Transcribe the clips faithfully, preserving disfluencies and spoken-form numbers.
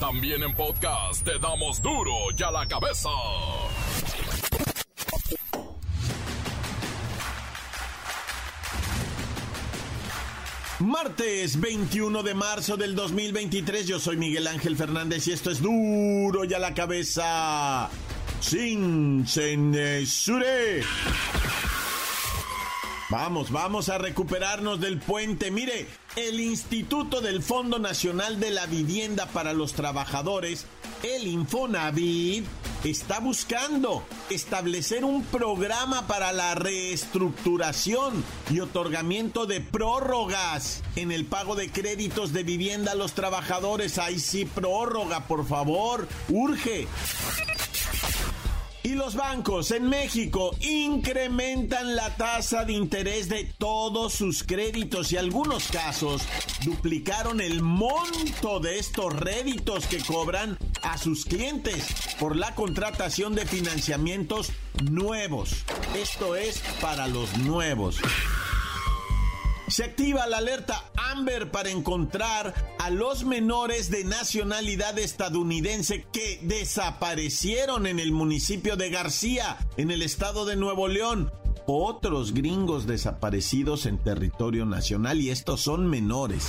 También en podcast te damos duro y a la cabeza. Martes veintiuno de marzo del dos mil veintitrés, yo soy Miguel Ángel Fernández y esto es Duro y a la Cabeza, sin censura. Vamos, vamos a recuperarnos del puente. Mire, el Instituto del Fondo Nacional de la Vivienda para los Trabajadores, el Infonavit, está buscando establecer un programa para la reestructuración y otorgamiento de prórrogas en el pago de créditos de vivienda a los trabajadores. Ay, sí, prórroga, por favor, urge. Y los bancos en México incrementan la tasa de interés de todos sus créditos y en algunos casos duplicaron el monto de estos réditos que cobran a sus clientes por la contratación de financiamientos nuevos. Esto es para los nuevos. Se activa la alerta Amber para encontrar a los menores de nacionalidad estadounidense que desaparecieron en el municipio de García, en el estado de Nuevo León. Otros gringos desaparecidos en territorio nacional, y estos son menores.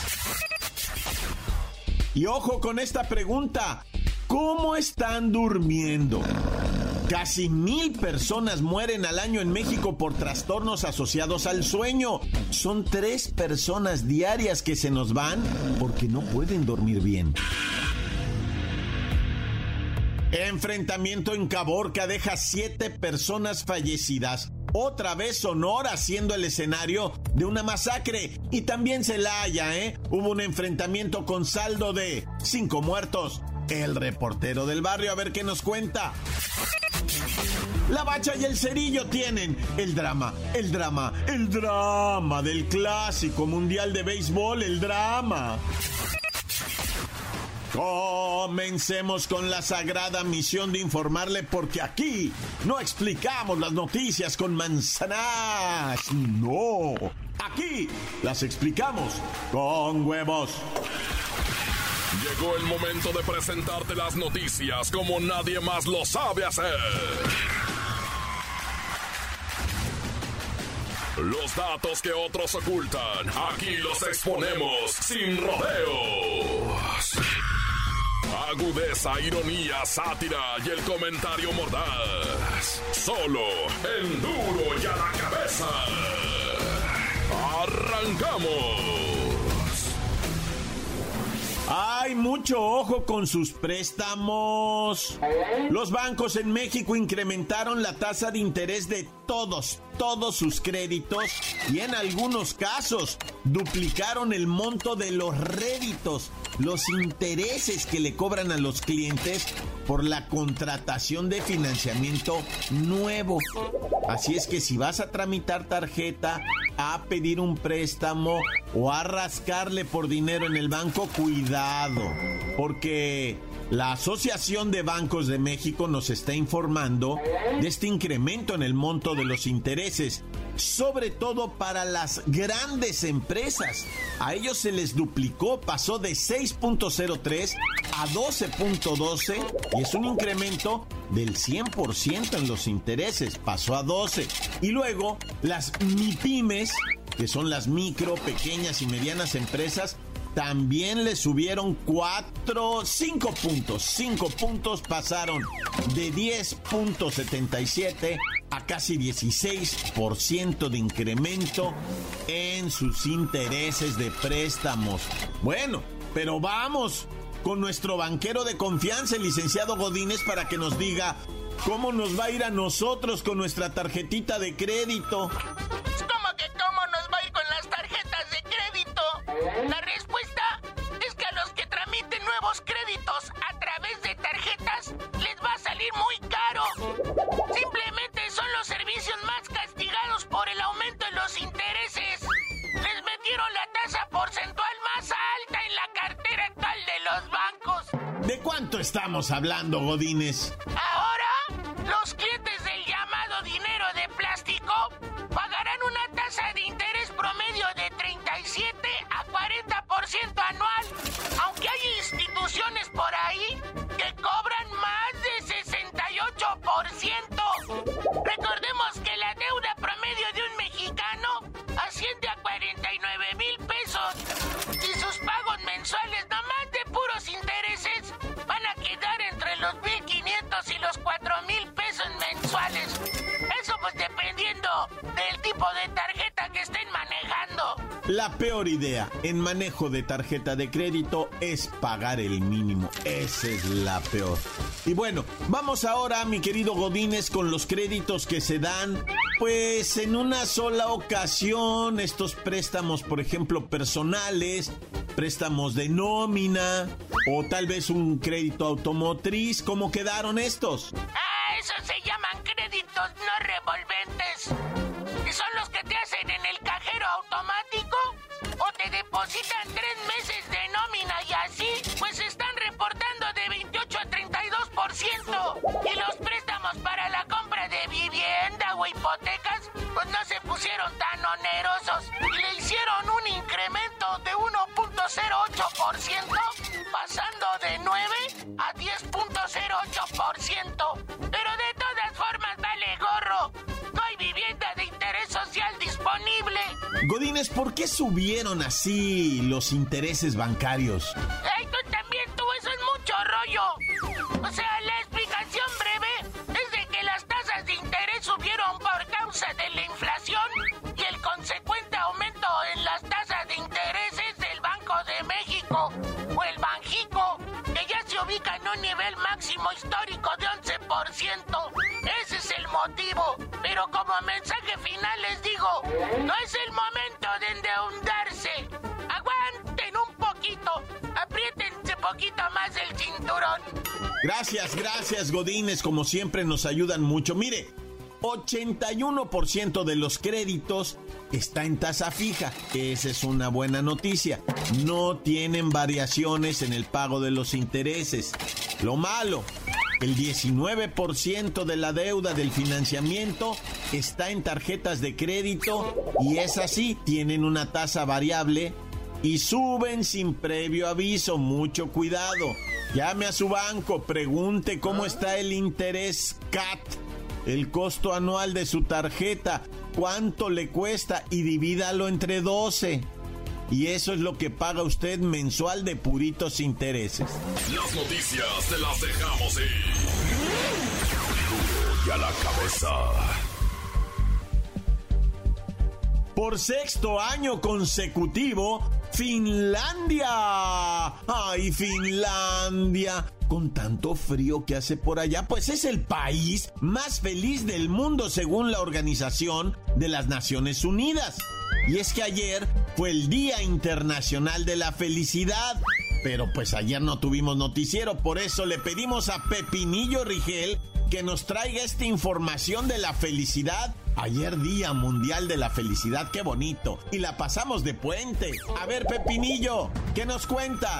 Y ojo con esta pregunta: ¿cómo están durmiendo? Casi mil personas mueren al año en México por trastornos asociados al sueño. Son tres personas diarias que se nos van porque no pueden dormir bien. Enfrentamiento en Caborca deja siete personas fallecidas. Otra vez Sonora siendo el escenario de una masacre. Y también Celaya, ¿eh? Hubo un enfrentamiento con saldo de cinco muertos. El reportero del barrio, a ver qué nos cuenta. La Bacha y el Cerillo tienen el drama, el drama, el drama del Clásico Mundial de Béisbol, el drama. Comencemos con la sagrada misión de informarle, porque aquí no explicamos las noticias con manzanas, no. Aquí las explicamos con huevos. Llegó el momento de presentarte las noticias como nadie más lo sabe hacer. Los datos que otros ocultan, aquí los exponemos sin rodeos. Agudeza, ironía, sátira y el comentario mordaz. Solo en Duro y a la Cabeza. ¡Arrancamos! ¡Hay mucho ojo con sus préstamos! Los bancos en México incrementaron la tasa de interés de todos, todos sus créditos y en algunos casos duplicaron el monto de los réditos, los intereses que le cobran a los clientes por la contratación de financiamiento nuevo. Así es que si vas a tramitar tarjeta, a pedir un préstamo o a rascarle por dinero en el banco, cuidado, porque la Asociación de Bancos de México nos está informando de este incremento en el monto de los intereses, sobre todo para las grandes empresas. A ellos se les duplicó, pasó de seis punto cero tres a doce punto doce y es un incremento del cien por ciento en los intereses, pasó a doce. Y luego las MIPYMES, que son las micro, pequeñas y medianas empresas, también le subieron cuatro, cinco puntos, cinco puntos, pasaron de diez punto setenta y siete a casi dieciséis por ciento de incremento en sus intereses de préstamos. Bueno, pero vamos con nuestro banquero de confianza, el licenciado Godínez, para que nos diga cómo nos va a ir a nosotros con nuestra tarjetita de crédito. ¿Cómo que cómo nos va a ir con las tarjetas de crédito? La respuesta es que a los que tramiten nuevos créditos a través de tarjetas les va a salir muy caro. Simplemente son los servicios más castigados por el aumento en los intereses. Les metieron la tasa porcentual más alta en la cartera actual de los bancos. ¿De cuánto estamos hablando, Godínez? Ahora, los clientes del llamado dinero de plástico pagarán una tasa de interés promedio de treinta y siete a cuarenta por ciento anual, aunque hay instituciones por ahí La peor idea en manejo de tarjeta de crédito es pagar el mínimo. Esa es la peor. Y bueno, vamos ahora, mi querido Godínez, con los créditos que se dan, pues en una sola ocasión. Estos préstamos, por ejemplo, personales, préstamos de nómina o tal vez un crédito automotriz. ¿Cómo quedaron estos? Ah, esos se llaman créditos no revolventes. Y son los que te hacen en el cajero automático o te depositan tres meses de nómina y así, pues están reportando de veintiocho a treinta y dos por ciento. Y los préstamos para la compra de vivienda o hipotecas, pues no se pusieron tan onerosos y le hicieron un incremento de uno punto cero ocho por ciento, pasando de nueve a diez punto cero ocho por ciento. Pero de todas formas vale gorro. No hay vivienda de interés social disponible. Godínez, ¿por qué subieron así los intereses bancarios? Ay, tú también, tú, eso es mucho rollo. O sea, la explicación breve es de que las tasas de interés subieron por causa de la inflación y el consecuente aumento en las tasas de intereses del Banco de México o el Banjico, que ya se ubica en un nivel máximo histórico de once por ciento. Ese es el motivo. Pero como mensaje final les digo, no es el momento de endeudarse. Aguanten un poquito, apriétense poquito más el cinturón. Gracias, gracias, Godínez, como siempre nos ayudan mucho. Mire, ochenta y uno por ciento de los créditos está en tasa fija. Esa es una buena noticia. No tienen variaciones en el pago de los intereses. Lo malo, el diecinueve por ciento de la deuda del financiamiento está en tarjetas de crédito y es así, tienen una tasa variable y suben sin previo aviso. Mucho cuidado. Llame a su banco, pregunte cómo está el interés C A T, el costo anual de su tarjeta, cuánto le cuesta y divídalo entre doce. Y eso es lo que paga usted mensual de puritos intereses. Las noticias te las dejamos ir. Y a la cabeza. Por sexto año consecutivo, Finlandia. ¡Ay, Finlandia! Con tanto frío que hace por allá, pues es el país más feliz del mundo según la Organización de las Naciones Unidas. Y es que ayer fue el Día Internacional de la Felicidad. Pero pues ayer no tuvimos noticiero, por eso le pedimos a Pepinillo Rigel que nos traiga esta información de la felicidad. Ayer Día Mundial de la Felicidad, qué bonito. Y la pasamos de puente. A ver, Pepinillo, ¿qué nos cuentas?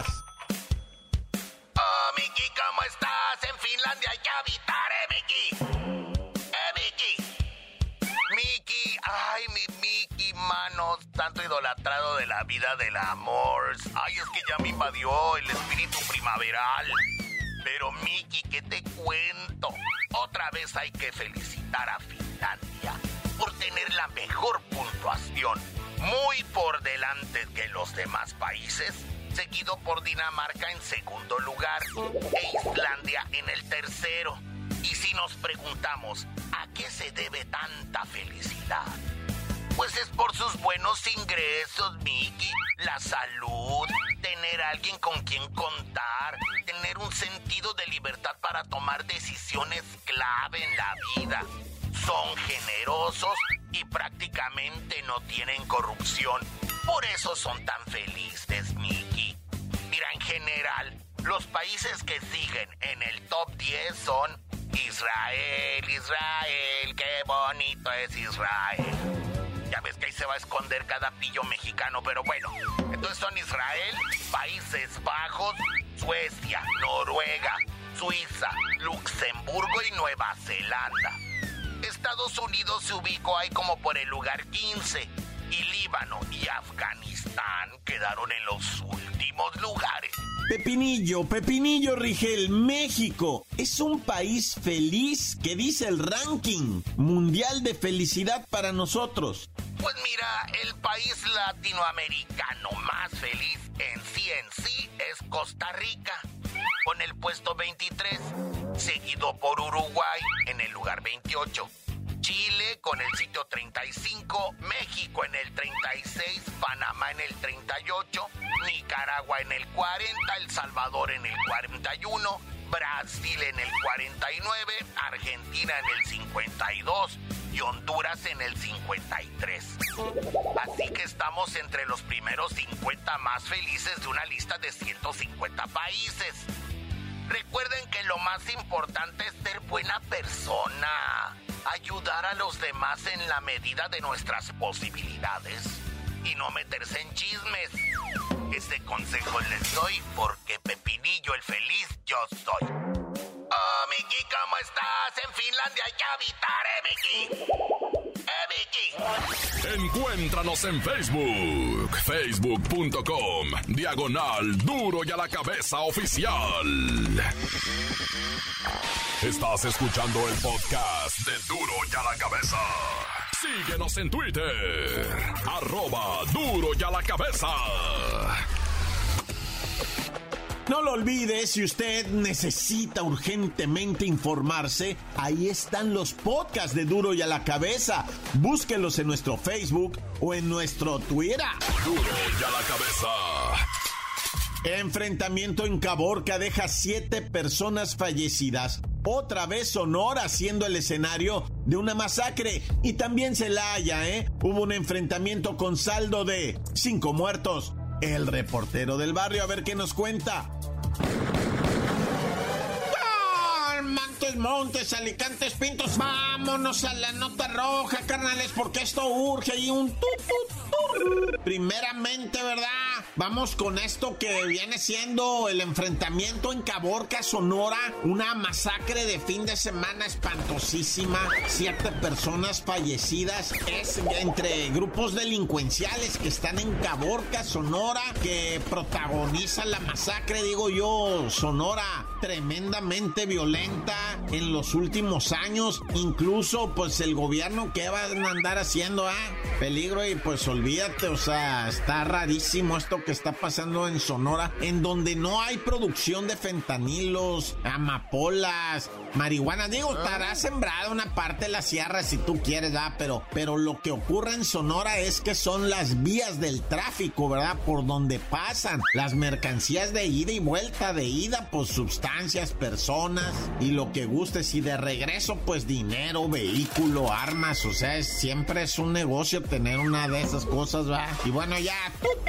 Oh, Miki, ¿cómo estás? En Finlandia hay que habitar, ¿eh, Miki? ¿Eh, Miki? Miki, ay, mi Miki, manos, tanto idolatrado de la vida del amor. Ay, es que ya me invadió el espíritu primaveral. Pero, Miki, ¿qué te cuento? Otra vez hay que felicitar a Finlandia por tener la mejor puntuación, muy por delante que los demás países, seguido por Dinamarca en segundo lugar e Islandia en el tercero. Y si nos preguntamos, ¿a qué se debe tanta felicidad? Pues es por sus buenos ingresos, Miki, la salud, tener a alguien con quien contar, tener un sentido de libertad para tomar decisiones clave en la vida. Son generosos y prácticamente no tienen corrupción. Por eso son tan felices, Miki. Mira, en general, los países que siguen en el top diez son Israel, Israel, qué bonito es Israel. Ya ves que ahí se va a esconder cada pillo mexicano, pero bueno. Entonces son Israel, Países Bajos, Suecia, Noruega, Suiza, Luxemburgo y Nueva Zelanda. Estados Unidos se ubicó ahí como por el lugar quince y Líbano y Afganistán quedaron en los últimos lugares. Pepinillo, Pepinillo Rigel, México es un país feliz que dice el ranking mundial de felicidad para nosotros. Pues mira, el país latinoamericano más feliz en sí en sí es Costa Rica, con el puesto veintitrés, seguido por Uruguay en el lugar veintiocho, Chile con el sitio treinta y cinco, México en el treinta y seis, Panamá en el treinta y ocho, Nicaragua en el cuarenta, El Salvador en el cuarenta y uno, Brasil en el cuarenta y nueve, Argentina en el cincuenta y dos y Honduras en el cincuenta y tres. Así que estamos entre los primeros cincuenta más felices de una lista de ciento cincuenta países. Recuerden que lo más importante es ser buena persona, ayudar a los demás en la medida de nuestras posibilidades y no meterse en chismes. Ese consejo les doy porque Pepinillo el feliz yo soy. Oh, Miki, ¿cómo estás? En Finlandia ya habitaré, Miki. ¡Eh, Miki! Encuéntranos en Facebook, facebook punto com, diagonal Duro y a la Cabeza Oficial. Estás escuchando el podcast de Duro y a la Cabeza. Síguenos en Twitter, arroba Duro y a la Cabeza. No lo olvide, si usted necesita urgentemente informarse, ahí están los podcasts de Duro y a la Cabeza. Búsquenlos en nuestro Facebook o en nuestro Twitter. Duro y a la Cabeza. Enfrentamiento en Caborca deja siete personas fallecidas. Otra vez Sonora siendo el escenario de una masacre. Y también Celaya, ¿eh? Hubo un enfrentamiento con saldo de cinco muertos. El reportero del barrio, a ver qué nos cuenta. Montes, Montes, Alicantes, Pintos, vámonos a la nota roja, carnales, porque esto urge y un tut, tut, tut. Primeramente, ¿verdad? Vamos con esto que viene siendo el enfrentamiento en Caborca, Sonora, una masacre de fin de semana espantosísima, siete personas fallecidas, es entre grupos delincuenciales que están en Caborca, Sonora, que protagonizan la masacre, digo yo, Sonora, tremendamente violenta en los últimos años, incluso pues el gobierno que va a andar haciendo, ah, peligro y pues olvídate, o sea, está rarísimo esto que está pasando en Sonora, en donde no hay producción de fentanilos, amapolas, marihuana, digo, estará sembrada una parte de la sierra si tú quieres, ¿verdad? Pero, pero lo que ocurre en Sonora es que son las vías del tráfico, ¿verdad? Por donde pasan las mercancías de ida y vuelta, de ida, pues sustancias, personas y lo que gustes, y de regreso, pues dinero, vehículo, armas, o sea, es, siempre es un negocio tener una de esas cosas, ¿verdad? Y bueno, ya, tut,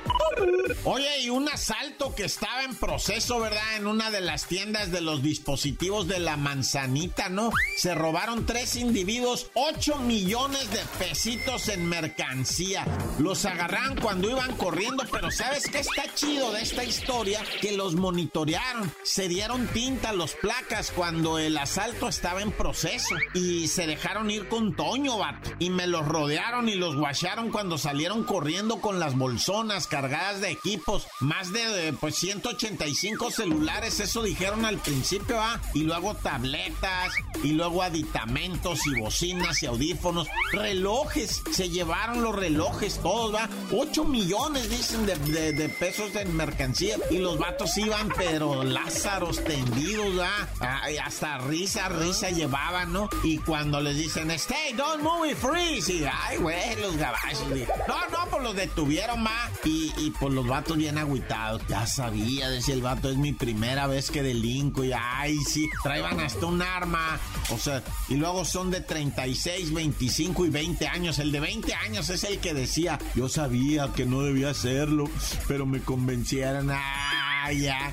tut. Oye, y un asalto que estaba en proceso, ¿verdad? En una de las tiendas de los dispositivos de la Manzanita, ¿no? Se robaron tres individuos, ocho millones de pesitos en mercancía. Los agarraron cuando iban corriendo, pero ¿sabes qué está chido de esta historia? Que los monitorearon, se dieron tinta a los placas cuando el asalto estaba en proceso y se dejaron ir con Toño, vato. Y me los rodearon y los guacharon cuando salieron corriendo con las bolsonas cargadas de equipos, más de pues ciento ochenta y cinco celulares, eso dijeron al principio, ¿ah? Y luego tabletas, y luego aditamentos y bocinas y audífonos, relojes, se llevaron los relojes todos, ¿va? ocho millones dicen de, de, de pesos en mercancía, y los vatos iban pero lázaros tendidos, ¿va? Ay, hasta risa, risa llevaban, ¿no? Y cuando les dicen, stay, don't move, freeze, y ay, güey, los gabachos, no, no, pues los detuvieron, ¿va? Y, y pues los vatos bien agüitados, ya sabía, decía el vato, es mi primera vez que delinco, y ay, sí, traían hasta un arma, o sea, y luego son de treinta y seis, veinticinco y veinte años, el de veinte años es el que decía, yo sabía que no debía hacerlo, pero me convencieron, ay, ya.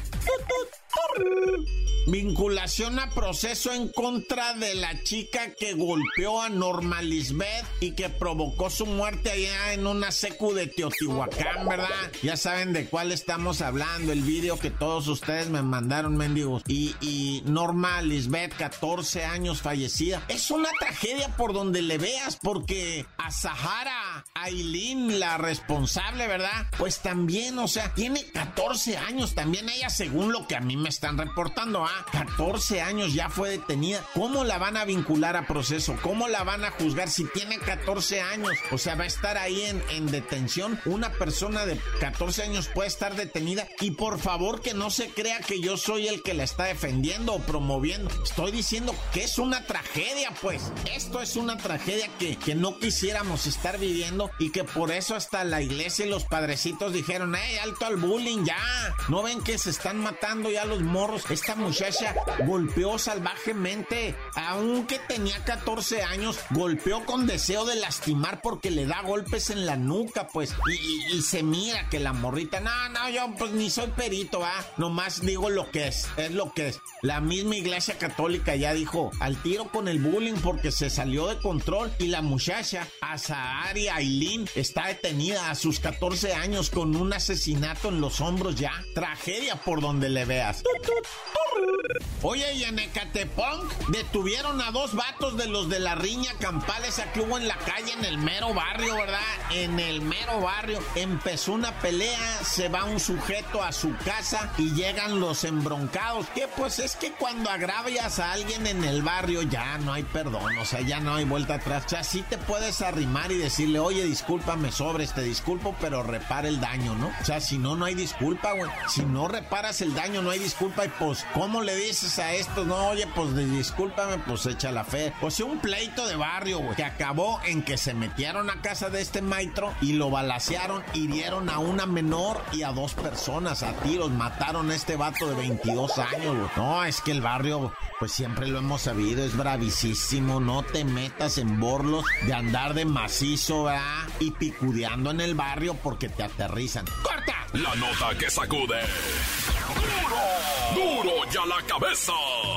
Vinculación a proceso en contra de la chica que golpeó a Norma Lisbeth y que provocó su muerte allá en una secu de Teotihuacán, ¿verdad? Ya saben de cuál estamos hablando, el video que todos ustedes me mandaron, mendigos. Y, y Norma Lisbeth, catorce años, fallecida. Es una tragedia por donde le veas, porque a Sahara Ailín, la responsable, ¿verdad? Pues también, o sea, tiene catorce años, también ella, según lo que a mí me están reportando, ¿ah? ah, catorce años ya fue detenida. ¿Cómo la van a vincular a proceso? ¿Cómo la van a juzgar si tiene catorce años? O sea, va a estar ahí en, en detención. Una persona de catorce años puede estar detenida. Y por favor que no se crea que yo soy el que la está defendiendo o promoviendo. Estoy diciendo que es una tragedia, pues. Esto es una tragedia que, que no quisiéramos estar viviendo y que por eso hasta la iglesia y los padrecitos dijeron, ¡ey, alto al bullying, ya! ¿No ven que se están matando ya los morros? Esta muchacha golpeó salvajemente, aunque tenía catorce años, golpeó con deseo de lastimar porque le da golpes en la nuca, pues, y, y, y se mira que la morrita, no, no, yo pues ni soy perito, va, nomás digo lo que es, es lo que es. La misma iglesia católica ya dijo, al tiro con el bullying porque se salió de control y la muchacha, Azahari Ailín, está detenida a sus catorce años con un asesinato en los hombros ya. Tragedia por donde le veas. Oye, y en Ecatepunk detuvieron a dos vatos de los de la riña campal esa que hubo en la calle, en el mero barrio, ¿verdad? En el mero barrio. Empezó una pelea, se va un sujeto a su casa y llegan los embroncados. Que pues es que cuando agravias a alguien en el barrio ya no hay perdón, o sea, ya no hay vuelta atrás. O sea, sí te puedes arrimar y decirle, oye, discúlpame, sobres, te disculpo, pero repara el daño, ¿no? O sea, si no, no hay disculpa, güey. Si no reparas el daño, no hay disculpa. Y pues, ¿cómo le dices a esto? No, oye, pues discúlpame, pues echa la fe. O sea, un pleito de barrio, güey, que acabó en que se metieron a casa de este maestro y lo balacearon, hirieron a una menor y a dos personas a tiros, mataron a este vato de veintidós años, güey. No, es que el barrio, pues siempre lo hemos sabido, es bravísimo. No te metas en borlos de andar de macizo, ¿verdad? Y picudeando en el barrio porque te aterrizan. ¡Corta! La nota que sacude. ¡Duro! ¡Duro ya la cabeza!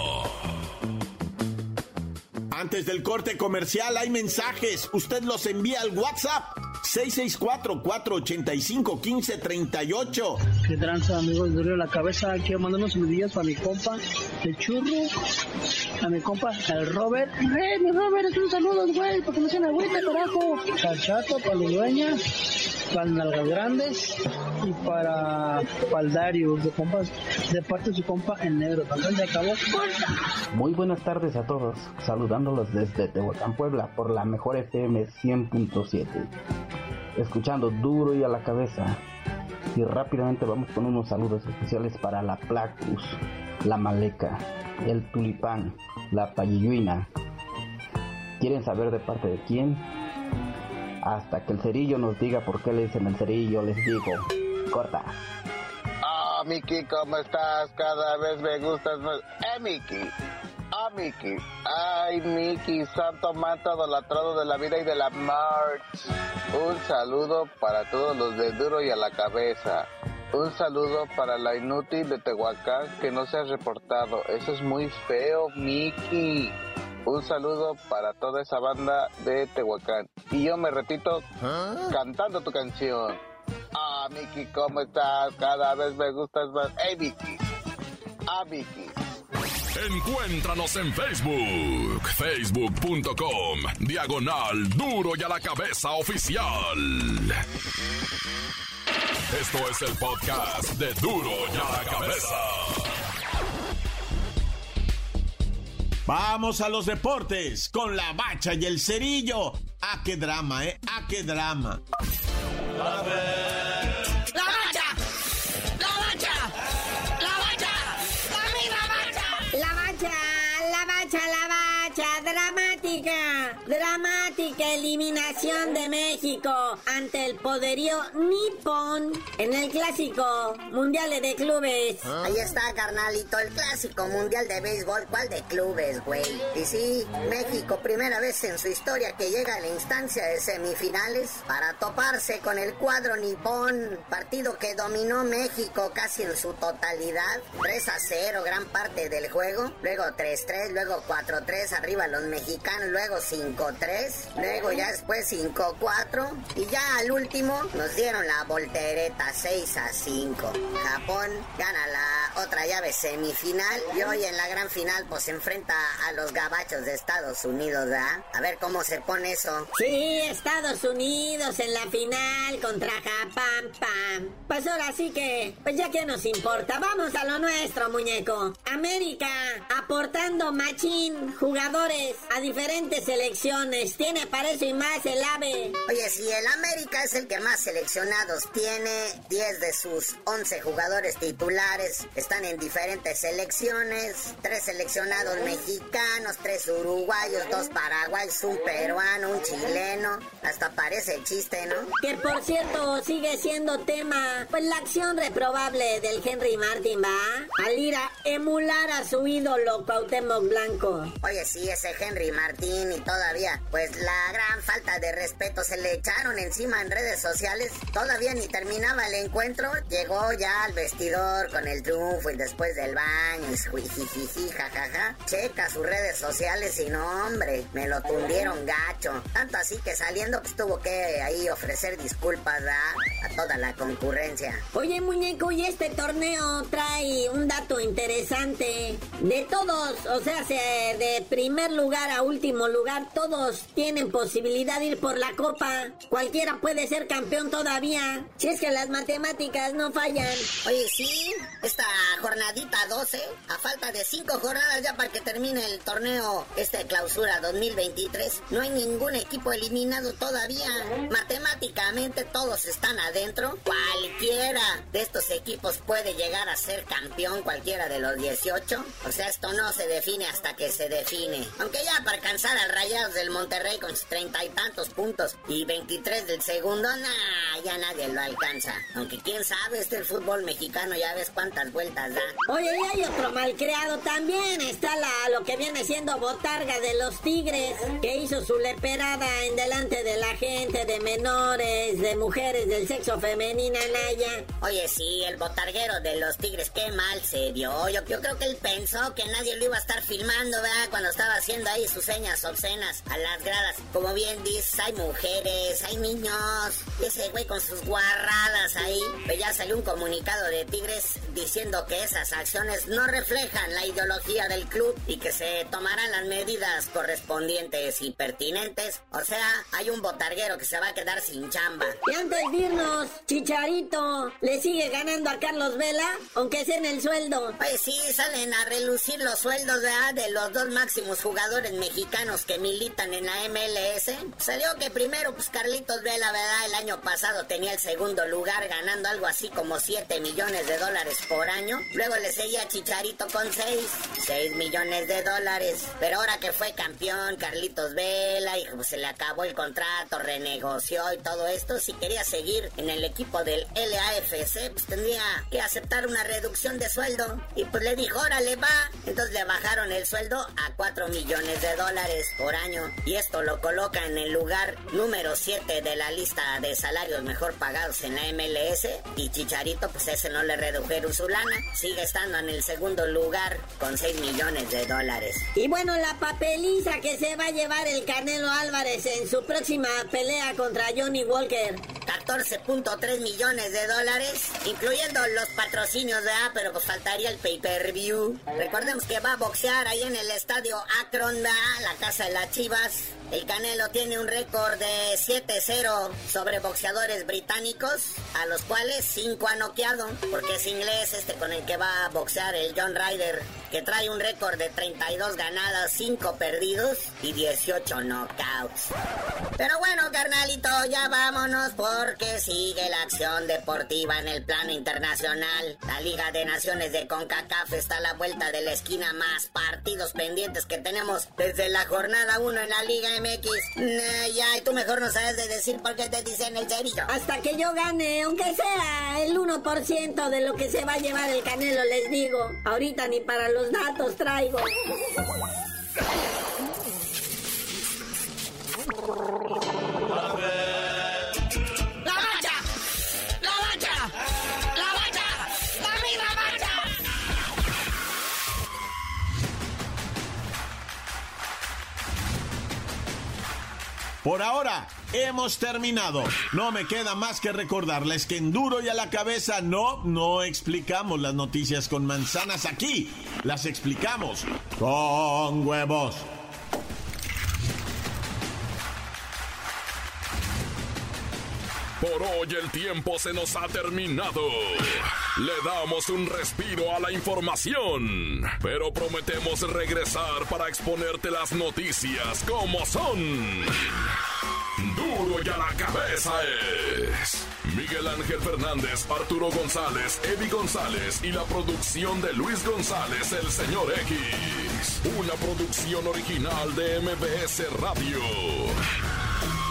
Antes del corte comercial hay mensajes. Usted los envía al WhatsApp seis seis cuatro, cuatro ocho cinco, uno cinco tres ocho. ¿Qué tranza, amigos? Duro de la cabeza. Quiero mandar unos saludillos para mi compa, el Churro, a mi compa, el Robert. ¡Hey, mi Robert! Un saludo, güey, porque me hacen agüita, carajo. Para el Chato, para los dueñas, para Nalgas Grandes y para, para el Dario, de compas, de parte de su compa, el Negro. También se acabó. Muy buenas tardes a todos, saludándolos desde Tehuacán, Puebla, por la mejor F M cien punto siete. Escuchando Duro y a la cabeza. Y rápidamente vamos con unos saludos especiales para la Placus, la Maleca, el Tulipán, la Payilluina. ¿Quieren saber de parte de quién? Hasta que el Cerillo nos diga por qué le dicen el Cerillo, les digo. Corta. Ah, oh, Miki, ¿cómo estás? Cada vez me gustas más. Eh, Miki. Ah, oh, Miki. Ay, Miki, santo manto idolatrado de la vida y de la muerte. Un saludo para todos los de Duro y a la cabeza. Un saludo para la inútil de Tehuacán que no se ha reportado. Eso es muy feo, Miki. Un saludo para toda esa banda de Tehuacán. Y yo me repito, ¿ah? Cantando tu canción. Ah, Miki, ¿cómo estás? Cada vez me gustas más. Hey, Miki. Ah, Miki. Encuéntranos en Facebook, facebook punto com, diagonal Duro y a la cabeza oficial. Esto es el podcast de Duro y a la cabeza. Vamos a los deportes con la Bacha y el Cerillo. ¡Ah, qué drama, eh! ¡Ah, qué drama! A ver. ¡La Bacha! ¡La Bacha! ¡La Bacha! ¡Mami, la Bacha! La Bacha, la Bacha, la Bacha, dramática, dramática eliminación de México ante el poderío nipón en el Clásico Mundial de Clubes. ¿Ah? Ahí está, carnalito, el Clásico Mundial de Béisbol. ¿Cuál de clubes, güey? Y sí, México, primera vez en su historia que llega a la instancia de semifinales para toparse con el cuadro nipón, partido que dominó México casi en su totalidad, tres a cero gran parte del juego, luego tres tres, luego cuatro tres arriba los mexicanos, luego cinco tres, luego luego ya después cinco cuatro. Y ya al último nos dieron la voltereta seis a cinco. Japón gana la otra llave semifinal. Y hoy en la gran final pues se enfrenta a los gabachos de Estados Unidos, ¿verdad? A ver cómo se pone eso. Sí, Estados Unidos en la final contra Japón, pam. Pues ahora sí que, pues ya que nos importa, vamos a lo nuestro, muñeco. América aportando machín, jugadores a diferentes selecciones. Tiene para eso y más el AVE. Oye, si el América es el que más seleccionados tiene, diez de sus once jugadores titulares están en diferentes selecciones, tres seleccionados mexicanos, tres uruguayos, dos paraguayos, un peruano, un chileno, hasta parece chiste, ¿no? Que por cierto sigue siendo tema, pues la acción reprobable del Henry Martin, ¿va? Al ir a emular a su ídolo Cuauhtémoc Blanco. Oye, sí, ese Henry Martin y todavía, pues la gran falta de respeto se le echaron encima en redes sociales. Todavía ni terminaba el encuentro, llegó ya al vestidor con el triunfo y después del baño y jijiji, jajaja. Checa sus redes sociales y no, hombre, me lo tundieron gacho. Tanto así que saliendo pues tuvo que ahí ofrecer disculpas, ¿verdad? A toda la concurrencia. Oye, muñeco, y este torneo trae un dato interesante. De todos, o sea, de primer lugar a último lugar, todos tienen posibilidad de ir por la copa. Cualquiera puede ser campeón todavía, si es que las matemáticas no fallan. Oye, sí, esta jornadita doce, a falta de cinco jornadas ya para que termine el torneo este clausura dos mil veintitrés, no hay ningún equipo eliminado todavía. Matemáticamente todos están adentro. Cualquiera de estos equipos puede llegar a ser campeón, cualquiera de los dieciocho. O sea, esto no se define hasta que se define. Aunque ya para alcanzar al Rayados del Monterrey con sus treinta y tantos puntos y veintitrés del segundo, nah, ya nadie lo alcanza. Aunque quién sabe, este el fútbol mexicano, ya ves cuántas vueltas da. Oye, y hay otro malcriado también. Está la lo que viene siendo botarga de los Tigres, que hizo su leperada en delante de la gente, de menores, de mujeres del sexo femenino, Naya. Oye, sí, el botarguero de los Tigres, qué mal se vio. Yo, yo creo que él pensó que nadie lo iba a estar filmando, ¿verdad? Cuando estaba haciendo ahí sus señas obscenas a las gradas. Como bien dices, hay mujeres, hay niños. Y ese güey con sus guarradas ahí. Pues ya salió un comunicado de Tigres diciendo que esas acciones no reflejan la ideología del club y que se tomarán las medidas correspondientes y pertinentes. O sea, hay un botarguero que se va a quedar sin chamba. Y antes de irnos, Chicharito le sigue ganando a Carlos Vela, aunque sea en el sueldo. Pues sí, salen a relucir los sueldos, ¿verdad?, de los dos máximos jugadores mexicanos que militan en la M L S. Salió que primero, pues Carlitos Vela, ¿verdad?, el año pasado tenía el segundo lugar, ganando algo así como siete millones de dólares por año. Luego le seguía Chicharito con seis millones de dólares. Pero ahora que fue campeón Carlitos Vela y pues se le acabó el contrato, renegoció y todo esto, si quería seguir en el equipo del L A F C, pues tendría que aceptar una reducción de sueldo. Y pues le dijo, órale, va. Entonces le bajaron el sueldo a cuatro millones de dólares por año. Y esto lo coloca en el lugar número siete de la lista de salarios mejor pagados en la M L S. Y Chicharito, pues ese no le redujeron su lana. Sigue estando en el segundo lugar con seis millones de dólares. Y bueno, la papeliza que se va a llevar el Canelo Álvarez en su próxima pelea contra Johnny Walker. catorce punto tres millones de dólares, incluyendo los patrocinios, ¿verdad? Pero pues faltaría el pay-per-view. Recordemos que va a boxear ahí en el estadio Akron, ¿verdad?, la casa de las Chivas. El Canelo tiene un récord de siete cero sobre boxeadores británicos, a los cuales cinco ha noqueado, porque es inglés este con el que va a boxear, el John Ryder, que trae un récord de treinta y dos ganadas, cinco perdidos y dieciocho knockouts. Pero bueno, carnalito, ya vámonos porque sigue la acción deportiva en el plano internacional. La Liga de Naciones de CONCACAF está a la vuelta de la esquina, más partidos pendientes que tenemos desde la jornada uno en la Liga M X. Nah, ya, y tú mejor no sabes de decir por qué te dicen el cerillo. Hasta que yo gane, aunque sea el uno por ciento de lo que se va a llevar el Canelo, les digo. Ahorita ni para los datos traigo. Por ahora, hemos terminado. No me queda más que recordarles que en Duro y a la Cabeza no, no explicamos las noticias con manzanas. Aquí las explicamos con huevos. Por hoy el tiempo se nos ha terminado. Le damos un respiro a la información, pero prometemos regresar para exponerte las noticias como son. Duro y a la Cabeza es Miguel Ángel Fernández, Arturo González, Eddie González y la producción de Luis González, el señor X. Una producción original de M B S Radio.